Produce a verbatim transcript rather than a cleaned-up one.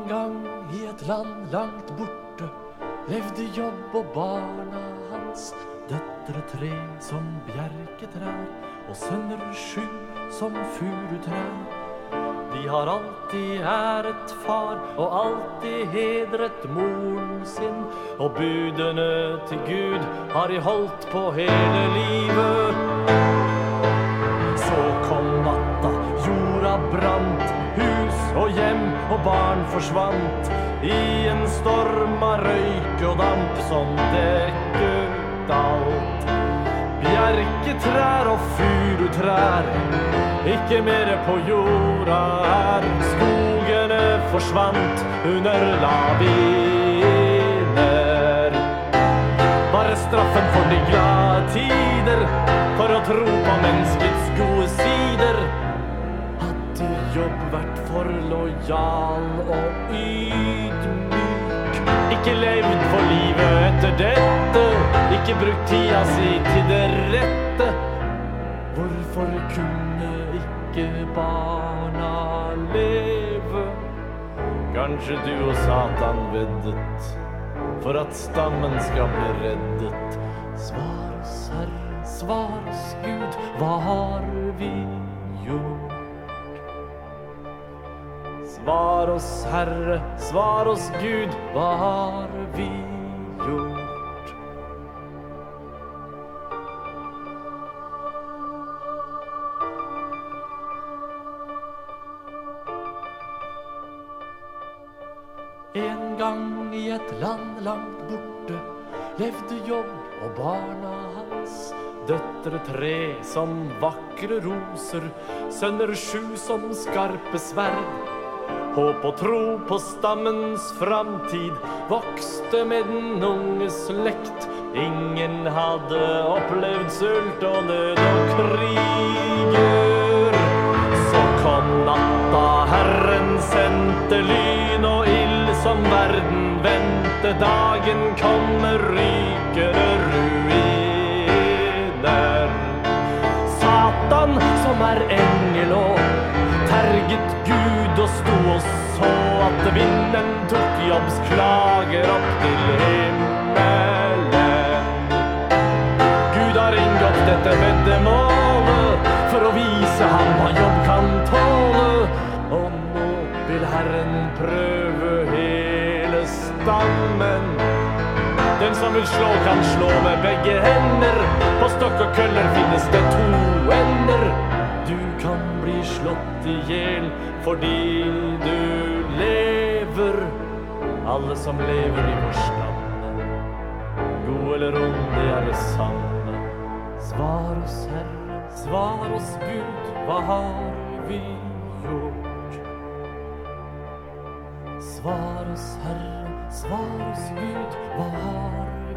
gang i et land langt borte levde Jobb og barna hans, døtre tre som bjerketrær og sønner sju som furutrær. De har alltid æret far og alltid hedret moren sin, og budene til Gud har de holdt på hele livet. Så kom natta, jorda brant, hus og hjem og barn forsvant i en storm av røyk og damp som dekket alt. Bjerketrær og furutrær, ikke mere på jorda her. Skogene forsvant under laviner. Bare straffen for de glade tider, for å tro på menneskets gode sider. Hadde Jobb vært for lojal og ydmyk, ikke levd for livet etter dette, ikke brukt tida si til det rette. Hvorfor kunne ikke barna leve? Kanskje du og Satan veddet for at stammen skal bli reddet. Svar oss, Herre, svar oss, Gud, hva har vi gjort? Svar oss, Herre, svar oss, Gud, hva har vi gjort? En gang i et land langt borte levde Jobb og barna hans, døtre tre som vakre roser, sønner sju som skarpe sverd. Håp og tro på stammens framtid vokste med den unge slekt. Ingen hadde opplevd sult og nød og kriger. Så kom natta, Herren sendte lyn og ild som verden vente. Dagen kommer rykende ruiner. Satan som er engel og terget Gud og sto og så at vinden tok Jobbs klager opp til himmelen. Gud har inngått dette veddemålet for å vise ham hva Jobb kan tåle. Og nå vil Herren prøve hele stammen. Den som vil slå kan slå med begge hender. På stokk og køller finnes det to ender. Du kan bli slått ihjel fordi du lever. Alle som lever i vår stamme, god eller ond, det er det samme. Svar oss, Herre, svar oss, Gud, hva har vi gjort? Svar oss, Herre, svar oss, Gud, hva har vi gjort?